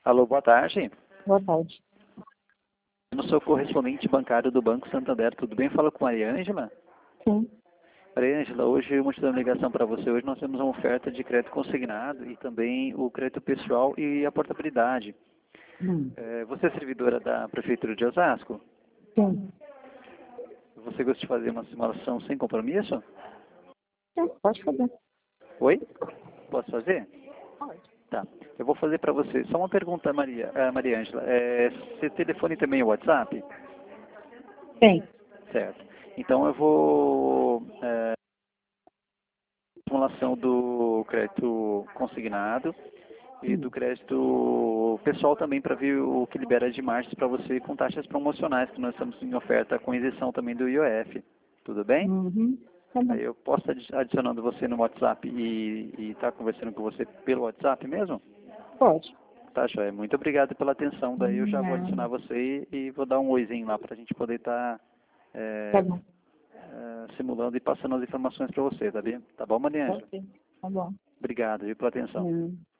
Alô, boa tarde. Boa tarde. Eu sou correspondente bancário do Banco Santander, tudo bem? Fala com a Maria Ângela. Sim. Maria Ângela, hoje eu mostrando a ligação para você. Hoje nós temos uma oferta de crédito consignado e também o crédito pessoal e a portabilidade. Você é servidora da Prefeitura de Osasco? Sim. Você gosta de fazer uma simulação sem compromisso? Sim, pode fazer. Oi? Posso fazer? Pode. Tá. Eu vou fazer para você. Só uma pergunta, Maria Ângela. Você telefone também o WhatsApp? Tem. Certo. Então eu vou... simulação do crédito consignado e do crédito pessoal também para ver o que libera de margens para você com taxas promocionais que nós estamos em oferta com isenção também do IOF. Tudo bem? Uhum. Tá bom. Aí eu posso estar adicionando você no WhatsApp e estar conversando com você pelo WhatsApp mesmo? Pode. Tá, joia. Muito obrigado pela atenção. Daí eu já vou adicionar Nada. você e vou dar um oizinho lá para a gente poder estar Tá bom. simulando e passando as informações para você, tá bem? Tá bom, Maria Ângela? Ok. Tá bom. Obrigado, viu, pela atenção.